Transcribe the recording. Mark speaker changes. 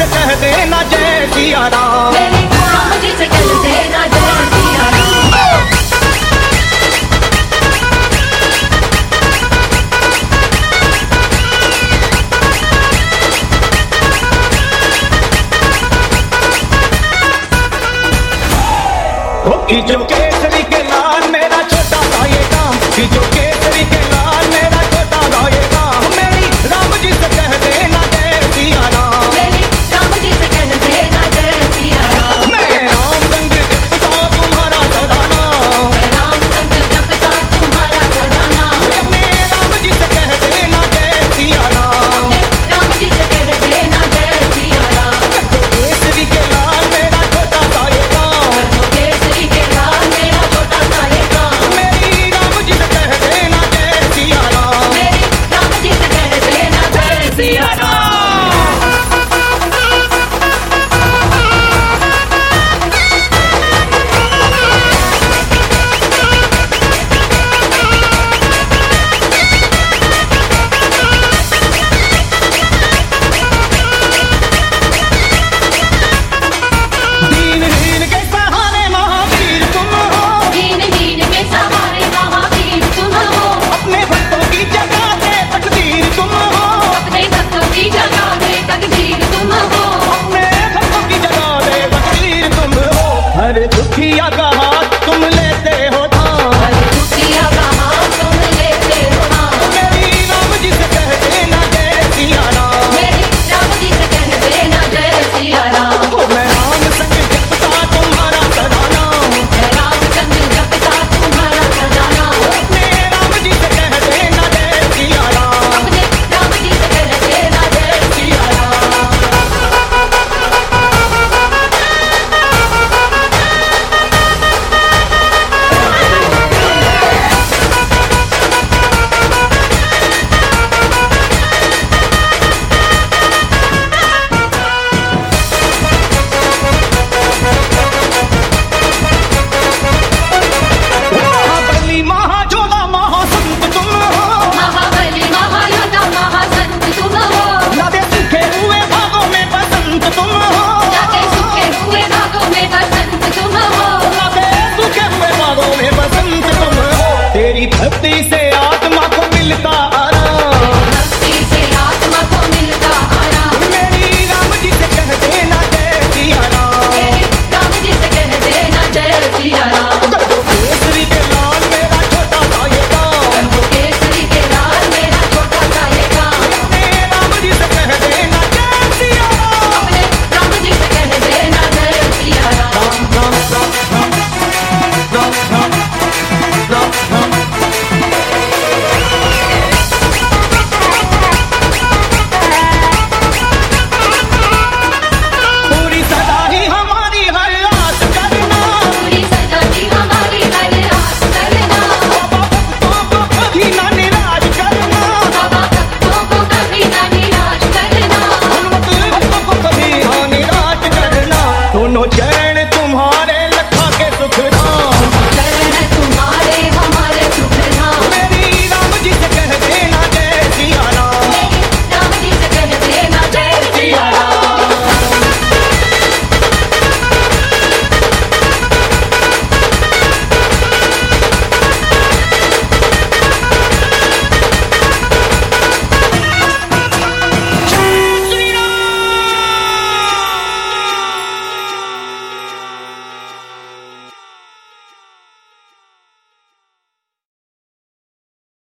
Speaker 1: कह देना जय सिया राम,
Speaker 2: मेरे राम जी से कह देना जय सिया राम।
Speaker 1: जो केसरी के लाल मेरा छोटा सा ये काम, जो केसरी के लाल मेरा छोटा सा ये काम, मेरी राम जी से कह देना जय सिया राम,
Speaker 2: मेरे राम जी से कह देना जय सिया राम।
Speaker 1: मैं राम संग जपता तुम्हारा सदा नाम,
Speaker 2: मैं राम संग जपता तुम्हारा सदा नाम।
Speaker 1: मैं राम जी से कह देना जय सिया राम,
Speaker 2: राम जी से कह देना जय सिया राम।
Speaker 1: जो केसरी के लाल मेरा छोटा सा ये काम,
Speaker 2: केसरी के लाल मेरा छोटा सा ये काम,
Speaker 1: मेरी राम जी से कह देना जय सिया राम,
Speaker 2: मेरे राम जी से कह देना जय सिया राम।
Speaker 1: दीन हीन के सहारे महावीर तुम हो,
Speaker 2: दीन दीन के सहारे महावीर तुम हो,
Speaker 1: अपने भक्तों की जगह दे तकदीर तुम हो,
Speaker 2: अपने भक्तों की जगह दे तकदीर तुम हो,
Speaker 1: अपने भक्तों की जगह दे तकदीर तुम हो, हर दुखिया का हाथ तुम लेते हो धाम,
Speaker 2: हर दुखिया का हाथ तुम लेते हो नाम।
Speaker 1: मेरी राम जी से कह देना जय सिया राम,
Speaker 2: मेरे राम जी से कह देना जय सिया राम।
Speaker 1: मैं राम संग जपता तुम्हारा सदा नाम,
Speaker 2: मैं राम संग जपता तुम्हारा सदा नाम।
Speaker 1: अपने राम जी से कह देना जय सिया राम,
Speaker 2: अपने राम जी से कह देना जय सिया राम।
Speaker 1: महाबली महाजोधा महासंत तुम हो,
Speaker 2: महाबली महायोद्धा महासंत तुम हो,
Speaker 1: लादे सूखे हुए भागों में बसंत तुम हो,
Speaker 2: जाते सूखे हुए भागों में बसंत तुम हो,
Speaker 1: लादे सूखे हुए भागों में बसंत तुम हो, तेरी धरती से